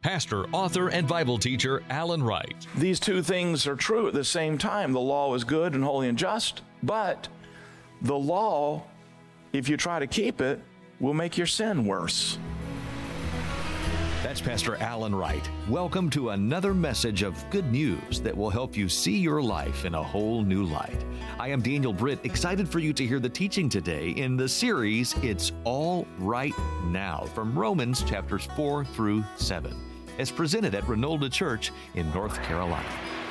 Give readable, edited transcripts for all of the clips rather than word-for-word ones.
pastor, author, and Bible teacher Alan Wright. These two things are true at the same time. The law is good and holy and just, but the law, if you try to keep it, will make your sin worse. That's Pastor Alan Wright. Welcome to another message of good news that will help you see your life in a whole new light. I am Daniel Britt, excited for you to hear the teaching today in the series, It's All Right Now, from Romans chapters 4 through 7, as presented at Renolda Church in North Carolina.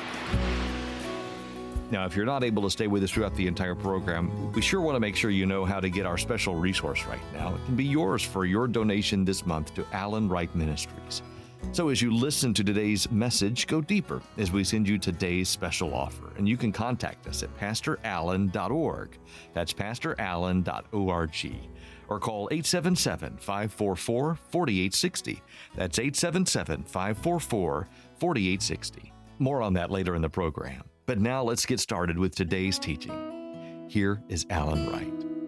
Now, if you're not able to stay with us throughout the entire program, we sure want to make sure you know how to get our special resource right now. It can be yours for your donation this month to Alan Wright Ministries. So as you listen to today's message, go deeper as we send you today's special offer. And you can contact us at pastorallen.org. That's pastorallen.org. Or call 877-544-4860. That's 877-544-4860. More on that later in the program. But now let's get started with today's teaching. Here is Alan Wright.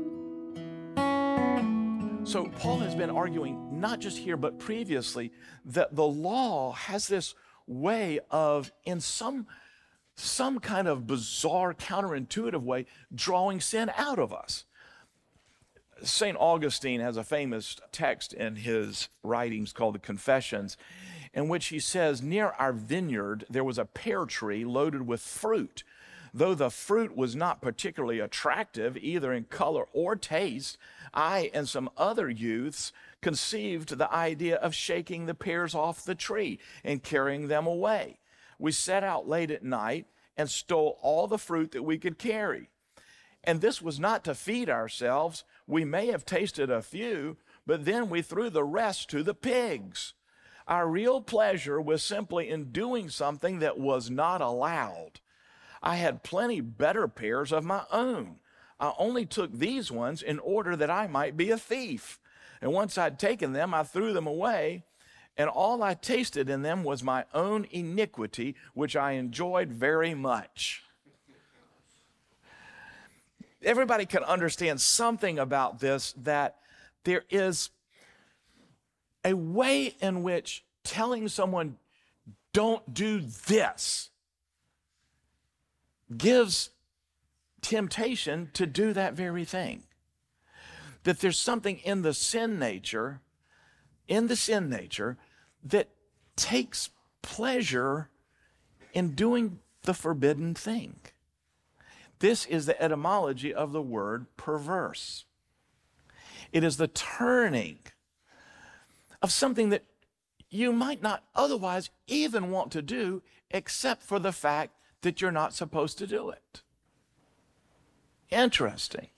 So Paul has been arguing, not just here, but previously, that the law has this way of, in some kind of bizarre, counterintuitive way, drawing sin out of us. St. Augustine has a famous text in his writings called the Confessions, in which he says, near our vineyard there was a pear tree loaded with fruit. Though the fruit was not particularly attractive, either in color or taste, I and some other youths conceived the idea of shaking the pears off the tree and carrying them away. We set out late at night and stole all the fruit that we could carry. And this was not to feed ourselves. We may have tasted a few, but then we threw the rest to the pigs. Our real pleasure was simply in doing something that was not allowed. I had plenty better pears of my own. I only took these ones in order that I might be a thief. And once I'd taken them, I threw them away, and all I tasted in them was my own iniquity, which I enjoyed very much. Everybody can understand something about this, that there is a way in which telling someone, don't do this, gives temptation to do that very thing. That there's something in the sin nature, that takes pleasure in doing the forbidden thing. This is the etymology of the word perverse. It is the turning of something that you might not otherwise even want to do, except for the fact that you're not supposed to do it. Interesting.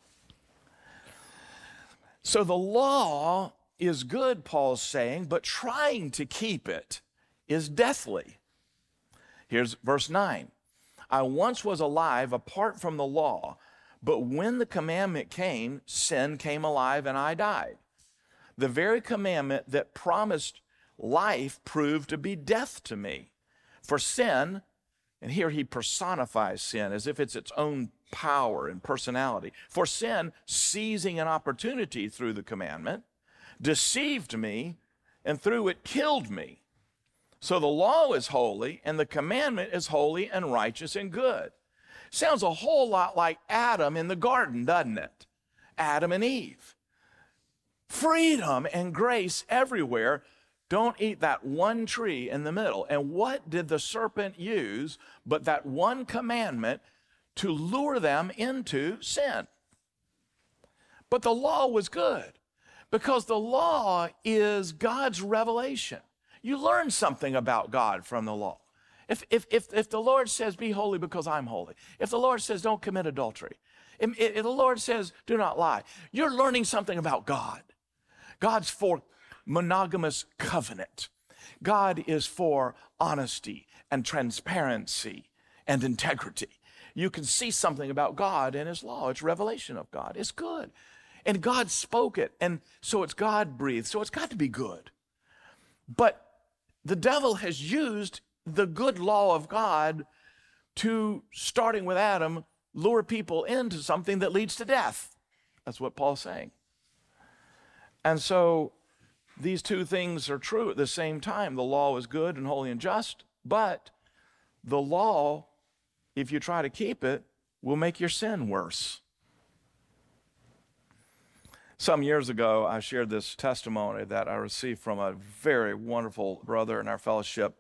So the law is good, Paul's saying, but trying to keep it is deathly. Here's verse 9. I once was alive apart from the law, but when the commandment came, sin came alive and I died. The very commandment that promised life proved to be death to me. For sin, and here he personifies sin as if it's its own power and personality. For sin, seizing an opportunity through the commandment, deceived me, and through it killed me. So the law is holy, and the commandment is holy and righteous and good. Sounds a whole lot like Adam in the garden, doesn't it? Adam and Eve. Freedom and grace everywhere. Don't eat that one tree in the middle. And what did the serpent use but that one commandment to lure them into sin? But the law was good, because the law is God's revelation. You learn something about God from the law. If the Lord says, be holy because I'm holy, if the Lord says, don't commit adultery, if the Lord says, do not lie, you're learning something about God. God's for monogamous covenant. God is for honesty and transparency and integrity. You can see something about God in his law. It's revelation of God. It's good. And God spoke it, and so it's God-breathed, so it's got to be good. But the devil has used the good law of God to, starting with Adam, lure people into something that leads to death. That's what Paul's saying. And so these two things are true at the same time. The law is good and holy and just, but the law, if you try to keep it, will make your sin worse. Some years ago, I shared this testimony that I received from a very wonderful brother in our fellowship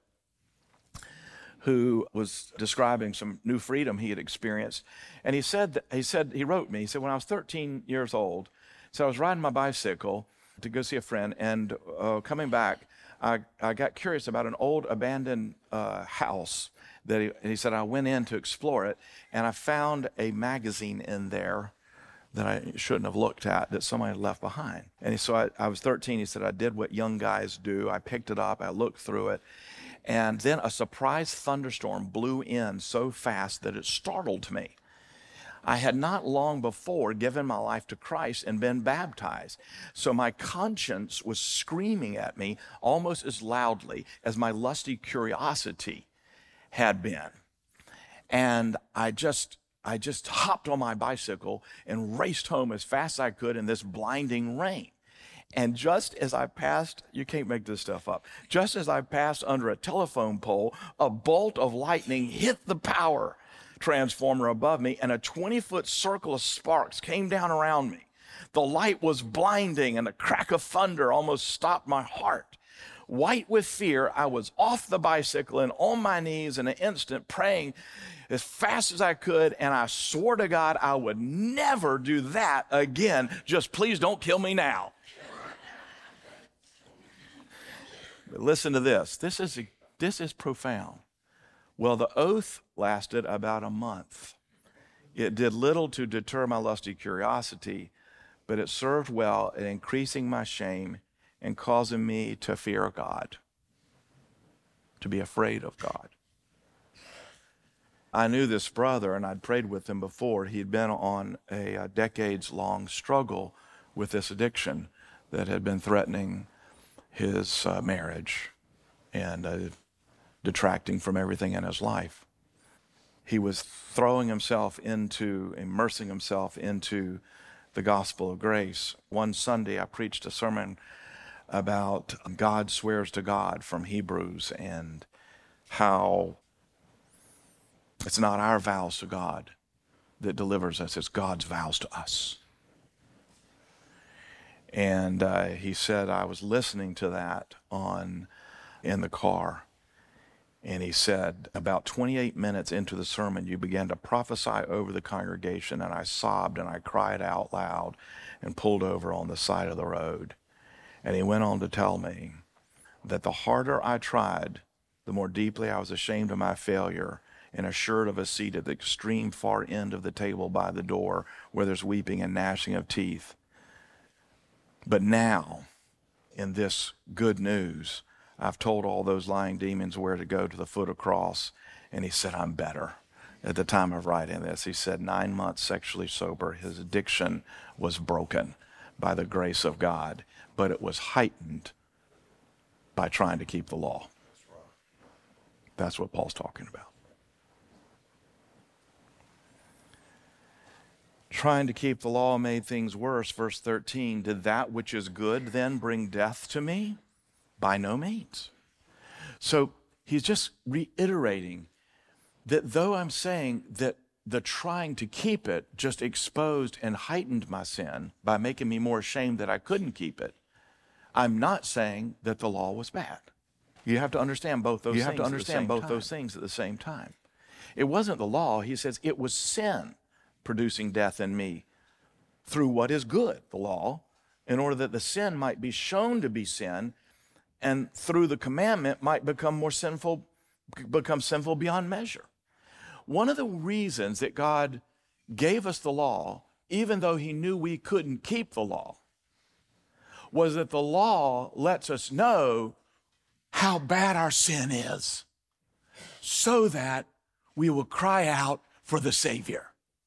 who was describing some new freedom he had experienced. And he wrote me, he said, when I was 13 years old, so I was riding my bicycle to go see a friend, and coming back, I got curious about an old abandoned house that he said I went in to explore it, and I found a magazine in there that I shouldn't have looked at, that somebody had left behind. And so I was 13, he said, I did what young guys do. I picked it up, I looked through it, and then a surprise thunderstorm blew in so fast that it startled me. I had not long before given my life to Christ and been baptized. So my conscience was screaming at me almost as loudly as my lusty curiosity had been. And I just hopped on my bicycle and raced home as fast as I could in this blinding rain. And just as I passed, you can't make this stuff up, just as I passed under a telephone pole, a bolt of lightning hit the power transformer above me, and a 20-foot circle of sparks came down around me. The light was blinding, and the crack of thunder almost stopped my heart. White with fear, I was off the bicycle and on my knees in an instant, praying as fast as I could, and I swore to God I would never do that again. Just please don't kill me now. But listen to this. This is profound. Well, the oath lasted about a month. It did little to deter my lusty curiosity, but it served well in increasing my shame and causing me to fear God, to be afraid of God. I knew this brother, and I'd prayed with him before. He'd been on a decades-long struggle with this addiction that had been threatening his marriage and detracting from everything in his life. He was immersing himself into the gospel of grace. One Sunday, I preached a sermon about God swears to God from Hebrews, and how it's not our vows to God that delivers us, it's God's vows to us. And he said, I was listening to that in the car, and he said, about 28 minutes into the sermon, you began to prophesy over the congregation, and I sobbed and I cried out loud and pulled over on the side of the road. And he went on to tell me that the harder I tried, the more deeply I was ashamed of my failure and assured of a seat at the extreme far end of the table by the door where there's weeping and gnashing of teeth. But now, in this good news, I've told all those lying demons where to go to the foot of the cross. And he said, I'm better. At the time of writing this, he said 9 months sexually sober. His addiction was broken by the grace of God, but it was heightened by trying to keep the law. That's what Paul's talking about. Trying to keep the law made things worse. Verse 13, did that which is good then bring death to me? By no means. So he's just reiterating that though I'm saying that the trying to keep it just exposed and heightened my sin by making me more ashamed that I couldn't keep it, I'm not saying that the law was bad. You have to understand both those things at the same time. It wasn't the law. He says it was sin producing death in me through what is good, the law, in order that the sin might be shown to be sin, and through the commandment might become sinful beyond measure. One of the reasons that God gave us the law, even though he knew we couldn't keep the law, was that the law lets us know how bad our sin is, so that we will cry out for the Savior.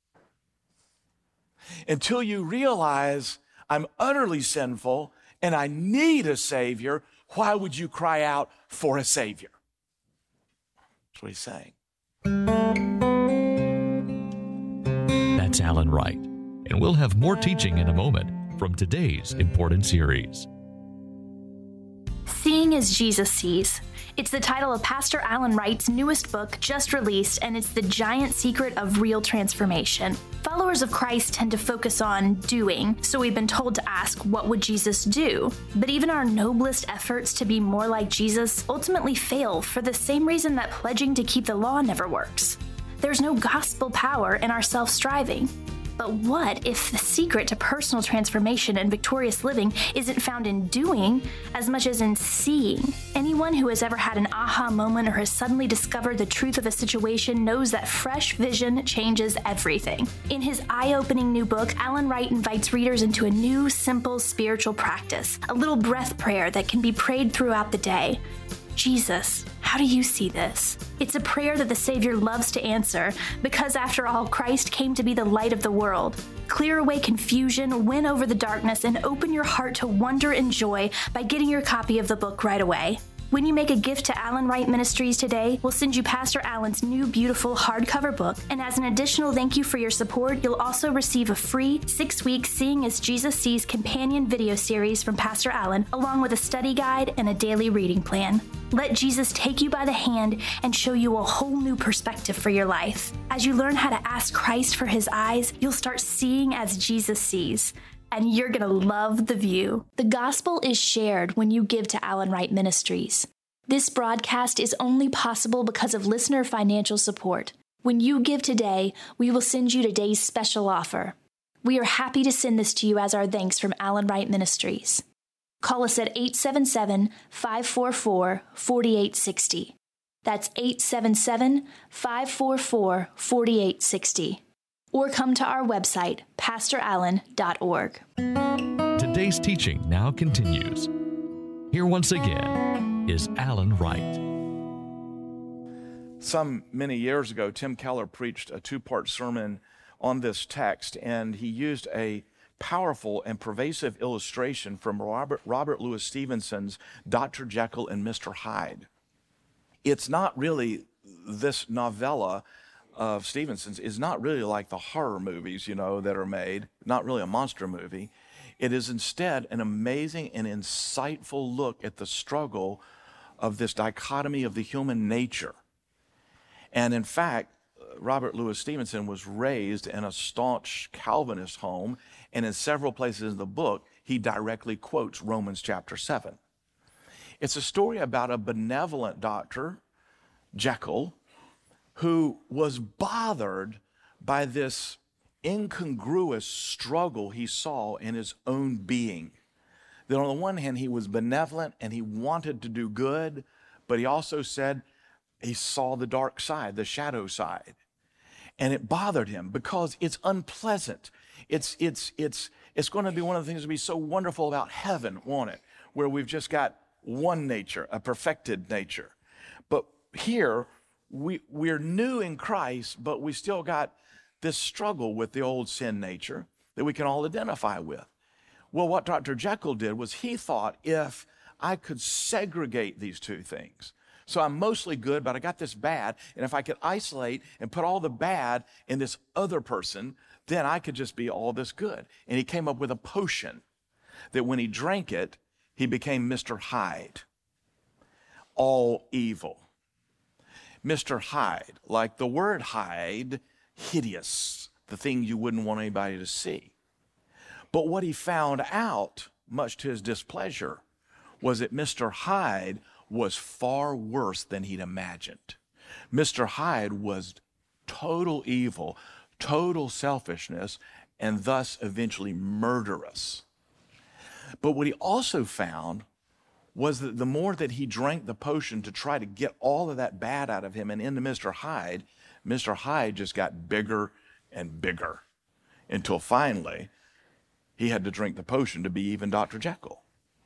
Until you realize I'm utterly sinful and I need a Savior, why would you cry out for a Savior? That's what he's saying. That's Alan Wright, and we'll have more teaching in a moment from today's important series. Seeing as Jesus Sees. It's the title of Pastor Alan Wright's newest book, just released, and it's the giant secret of real transformation. Followers of Christ tend to focus on doing, so we've been told to ask, what would Jesus do? But even our noblest efforts to be more like Jesus ultimately fail for the same reason that pledging to keep the law never works. There's no gospel power in our self-striving. But what if the secret to personal transformation and victorious living isn't found in doing as much as in seeing? Anyone who has ever had an aha moment or has suddenly discovered the truth of a situation knows that fresh vision changes everything. In his eye-opening new book, Alan Wright invites readers into a new, simple spiritual practice, a little breath prayer that can be prayed throughout the day. Jesus, how do you see this? It's a prayer that the Savior loves to answer because, after all, Christ came to be the light of the world. Clear away confusion, win over the darkness, and open your heart to wonder and joy by getting your copy of the book right away. When you make a gift to Alan Wright Ministries today, we'll send you Pastor Alan's new beautiful hardcover book, and as an additional thank you for your support, you'll also receive a free 6-week Seeing as Jesus Sees companion video series from Pastor Alan, along with a study guide and a daily reading plan. Let Jesus take you by the hand and show you a whole new perspective for your life. As you learn how to ask Christ for his eyes, you'll start seeing as Jesus sees. And you're going to love the view. The gospel is shared when you give to Alan Wright Ministries. This broadcast is only possible because of listener financial support. When you give today, we will send you today's special offer. We are happy to send this to you as our thanks from Alan Wright Ministries. Call us at 877-544-4860. That's 877-544-4860. Or come to our website, pastorallen.org. Today's teaching now continues. Here once again is Alan Wright. Some many years ago, Tim Keller preached a 2-part sermon on this text, and he used a powerful and pervasive illustration from Robert Louis Stevenson's Dr. Jekyll and Mr. Hyde. It's not really, this novella of Stevenson's is not really like the horror movies, that are made, not really a monster movie. It is instead an amazing and insightful look at the struggle of this dichotomy of the human nature. And in fact, Robert Louis Stevenson was raised in a staunch Calvinist home, and in several places in the book, he directly quotes Romans chapter 7. It's a story about a benevolent doctor, Jekyll, who was bothered by this incongruous struggle he saw in his own being. That on the one hand, he was benevolent and he wanted to do good, but he also said he saw the dark side, the shadow side. And it bothered him because it's unpleasant. It's going to be one of the things that will be so wonderful about heaven, won't it? Where we've just got one nature, a perfected nature. But here, we're new in Christ, but we still got this struggle with the old sin nature that we can all identify with. Well, what Dr. Jekyll did was he thought, if I could segregate these two things, so I'm mostly good, but I got this bad, and if I could isolate and put all the bad in this other person, then I could just be all this good. And he came up with a potion that when he drank it, he became Mr. Hyde, all evil. Mr. Hyde, like the word hide, hideous, the thing you wouldn't want anybody to see. But what he found out, much to his displeasure, was that Mr. Hyde was far worse than he'd imagined. Mr. Hyde was total evil, total selfishness, and thus eventually murderous. But what he also found was that the more that he drank the potion to try to get all of that bad out of him and into Mr. Hyde just got bigger and bigger until finally he had to drink the potion to be even Dr. Jekyll.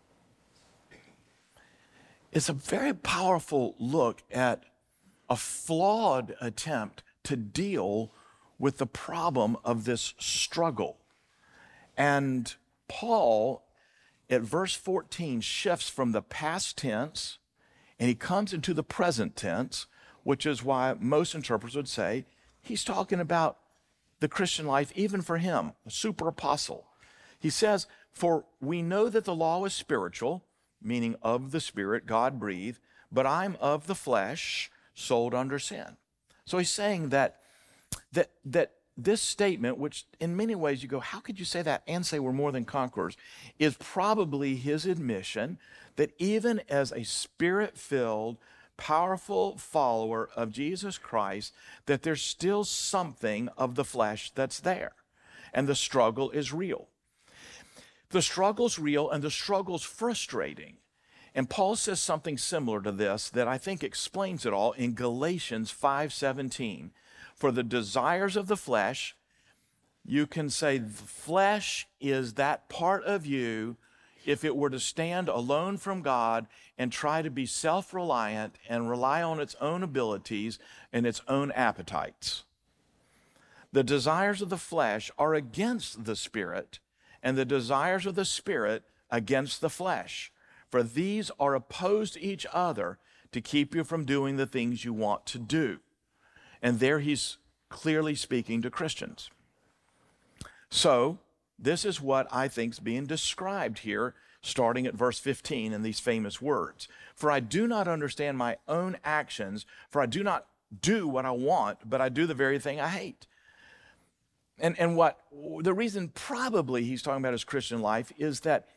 It's a very powerful look at a flawed attempt to deal with the problem of this struggle. And Paul, at verse 14, shifts from the past tense and he comes into the present tense, which is why most interpreters would say he's talking about the Christian life, even for him, a super apostle. He says, for we know that the law is spiritual, meaning of the Spirit, God breathed, but I'm of the flesh, sold under sin. So he's saying that this statement, which in many ways you go, how could you say that and say we're more than conquerors, is probably his admission that even as a Spirit-filled, powerful follower of Jesus Christ, that there's still something of the flesh that's there. And the struggle is real. The struggle's real and the struggle's frustrating. And Paul says something similar to this that I think explains it all in Galatians 5:17. For the desires of the flesh, you can say the flesh is that part of you, if it were to stand alone from God and try to be self-reliant and rely on its own abilities and its own appetites. The desires of the flesh are against the Spirit, and the desires of the Spirit against the flesh. For these are opposed to each other to keep you from doing the things you want to do. And there he's clearly speaking to Christians. So, this is what I think is being described here, starting at verse 15 in these famous words. For I do not understand my own actions, for I do not do what I want, but I do the very thing I hate. And what the reason probably he's talking about his Christian life is that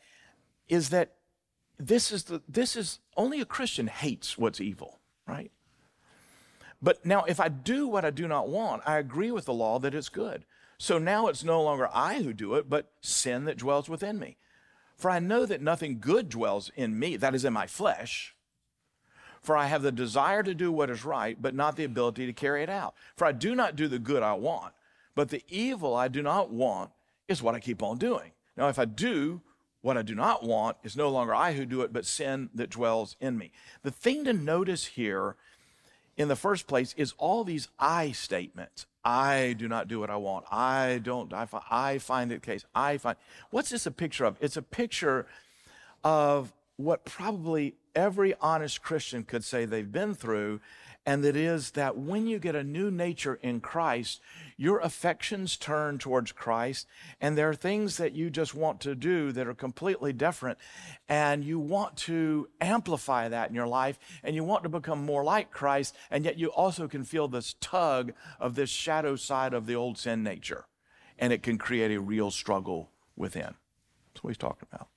this is only a Christian hates what's evil, right? But now if I do what I do not want, I agree with the law that it's good. So now it's no longer I who do it, but sin that dwells within me. For I know that nothing good dwells in me, that is in my flesh. For I have the desire to do what is right, but not the ability to carry it out. For I do not do the good I want, but the evil I do not want is what I keep on doing. Now, if I do what I do not want, it's no longer I who do it, but sin that dwells in me. The thing to notice here in the first place is all these I statements. I do not do what I want. I find it case. What's this a picture of? It's a picture of what probably every honest Christian could say they've been through, and that is that when you get a new nature in Christ, your affections turn towards Christ, and there are things that you just want to do that are completely different, and you want to amplify that in your life, and you want to become more like Christ, and yet you also can feel this tug of this shadow side of the old sin nature, and it can create a real struggle within. That's what he's talking about.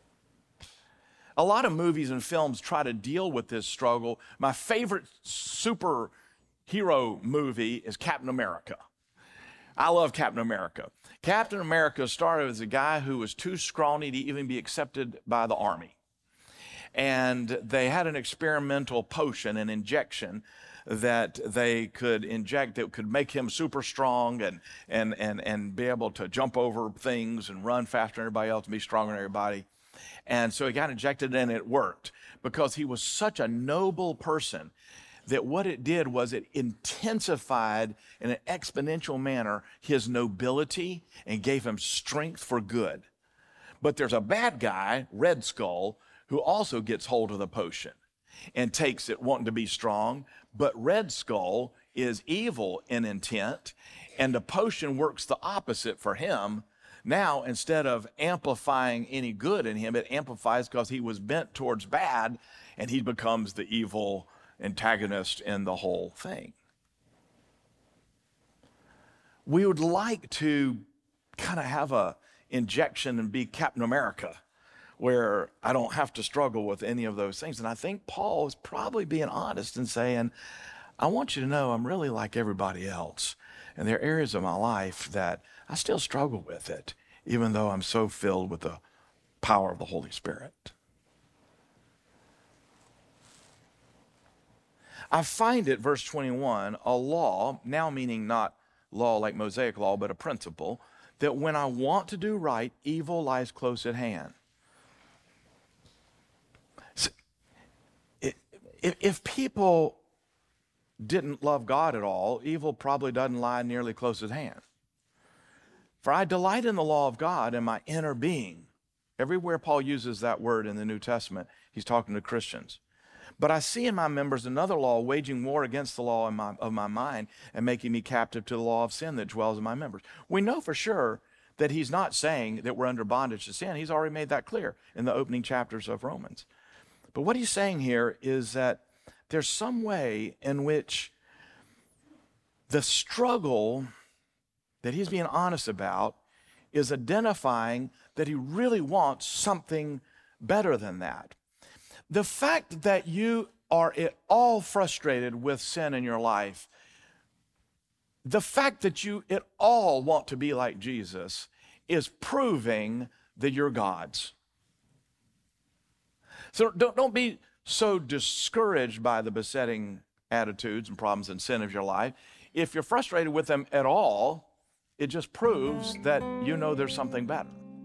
A lot of movies and films try to deal with this struggle. My favorite superhero movie is Captain America. I love Captain America. Captain America started as a guy who was too scrawny to even be accepted by the Army. And they had an experimental potion, an injection, that they could inject that could make him super strong and be able to jump over things and run faster than everybody else and be stronger than everybody. And so he got injected and it worked because he was such a noble person that what it did was it intensified in an exponential manner his nobility and gave him strength for good. But there's a bad guy, Red Skull, who also gets hold of the potion and takes it wanting to be strong. But Red Skull is evil in intent, and the potion works the opposite for him. Now, instead of amplifying any good in him, it amplifies because he was bent towards bad, and he becomes the evil antagonist in the whole thing. We would like to kind of have a injection and be Captain America, where I don't have to struggle with any of those things. And I think Paul is probably being honest and saying, I want you to know I'm really like everybody else. And there are areas of my life that I still struggle with it, even though I'm so filled with the power of the Holy Spirit. I find it, verse 21, a law, now meaning not law like Mosaic law, but a principle, that when I want to do right, evil lies close at hand. So, if people didn't love God at all, evil probably doesn't lie nearly close at hand. For I delight in the law of God in my inner being. Everywhere Paul uses that word in the New Testament, he's talking to Christians. But I see in my members another law waging war against the law of my mind and making me captive to the law of sin that dwells in my members. We know for sure that he's not saying that we're under bondage to sin. He's already made that clear in the opening chapters of Romans. But what he's saying here is that there's some way in which the struggle that he's being honest about is identifying that he really wants something better than that. The fact that you are at all frustrated with sin in your life, the fact that you at all want to be like Jesus is proving that you're God's. So don't be so discouraged by the besetting attitudes and problems and sin of your life. If you're frustrated with them at all, it just proves that you know there's something better.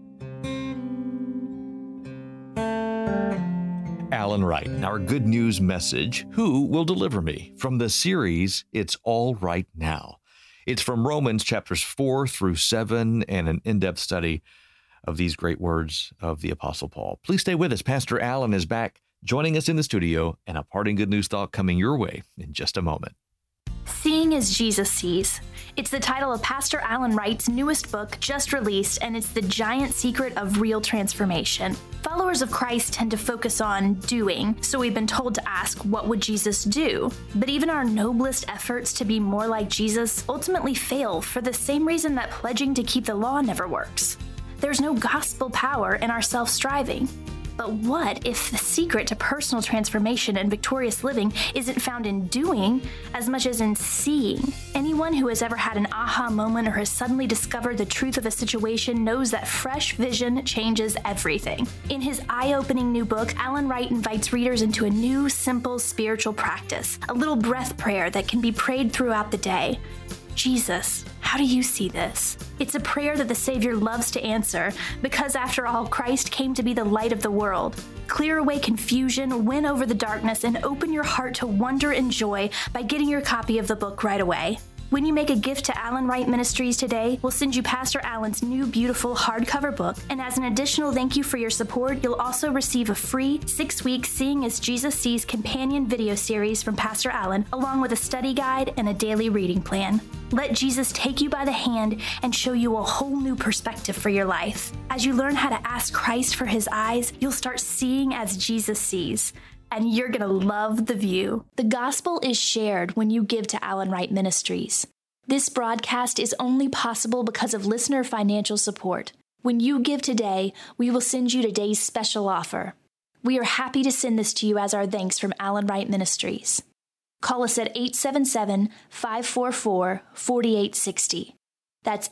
Alan Wright, our good news message, Who Will Deliver Me? From the series, It's All Right Now. It's from Romans chapters 4 through 7 and an in-depth study of these great words of the Apostle Paul. Please stay with us. Pastor Alan is back joining us in the studio, and a parting good news thought coming your way in just a moment. Seeing as Jesus Sees. It's the title of Pastor Alan Wright's newest book, just released, and it's the giant secret of real transformation. Followers of Christ tend to focus on doing, so we've been told to ask, what would Jesus do? But even our noblest efforts to be more like Jesus ultimately fail for the same reason that pledging to keep the law never works. There's no gospel power in our self-striving. But what if the secret to personal transformation and victorious living isn't found in doing as much as in seeing? Anyone who has ever had an aha moment or has suddenly discovered the truth of a situation knows that fresh vision changes everything. In his eye-opening new book, Alan Wright invites readers into a new, simple spiritual practice, a little breath prayer that can be prayed throughout the day. Jesus, how do you see this? It's a prayer that the Savior loves to answer because, after all, Christ came to be the light of the world. Clear away confusion, win over the darkness, and open your heart to wonder and joy by getting your copy of the book right away. When you make a gift to Alan Wright Ministries today, we'll send you Pastor Alan's new beautiful hardcover book. And as an additional thank you for your support, you'll also receive a free 6-week Seeing as Jesus Sees companion video series from Pastor Alan, along with a study guide and a daily reading plan. Let Jesus take you by the hand and show you a whole new perspective for your life. As you learn how to ask Christ for his eyes, you'll start seeing as Jesus sees. And you're going to love the view. The gospel is shared when you give to Alan Wright Ministries. This broadcast is only possible because of listener financial support. When you give today, we will send you today's special offer. We are happy to send this to you as our thanks from Alan Wright Ministries. Call us at 877-544-4860. That's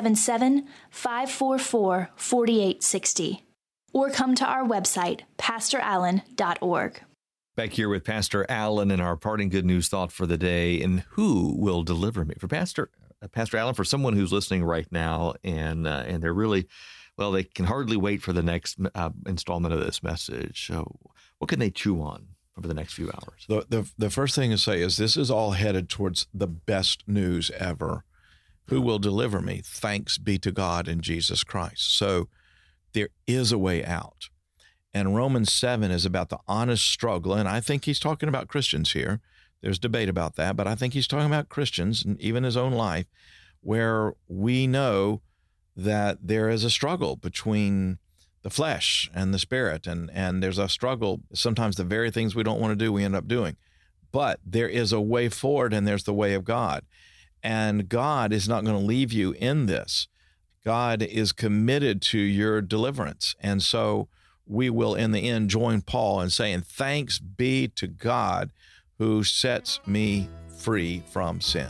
877-544-4860. Or come to our website, pastorallen.org. Back here with Pastor Alan and our parting good news thought for the day, and Who Will Deliver Me? For Pastor Alan, for someone who's listening right now and they're really, well, they can hardly wait for the next installment of this message. So what can they chew on over the next few hours? The first thing to say is this is all headed towards the best news ever. Who will deliver me? Thanks be to God in Jesus Christ. So there is a way out. And Romans 7 is about the honest struggle. And I think he's talking about Christians here. There's debate about that, but I think he's talking about Christians and even his own life, where we know that there is a struggle between the flesh and the spirit. And there's a struggle. Sometimes the very things we don't want to do, we end up doing. But there is a way forward, and there's the way of God. And God is not going to leave you in this. God is committed to your deliverance. And so we will, in the end, join Paul in saying, thanks be to God who sets me free from sin.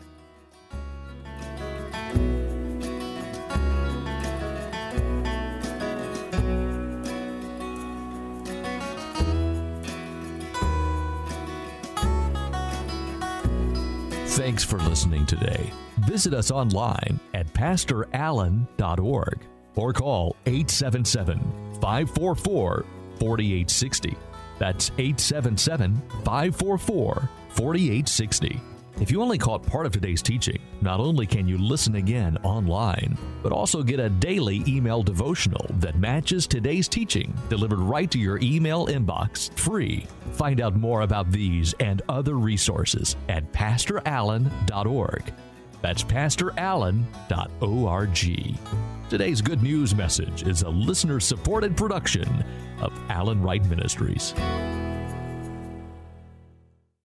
Thanks for listening today. Visit us online at pastorallen.org or call 877-544-4860. That's 877-544-4860. If you only caught part of today's teaching, not only can you listen again online, but also get a daily email devotional that matches today's teaching delivered right to your email inbox, free. Find out more about these and other resources at pastorallen.org. That's pastorallen.org. Today's good news message is a listener-supported production of Allen Wright Ministries.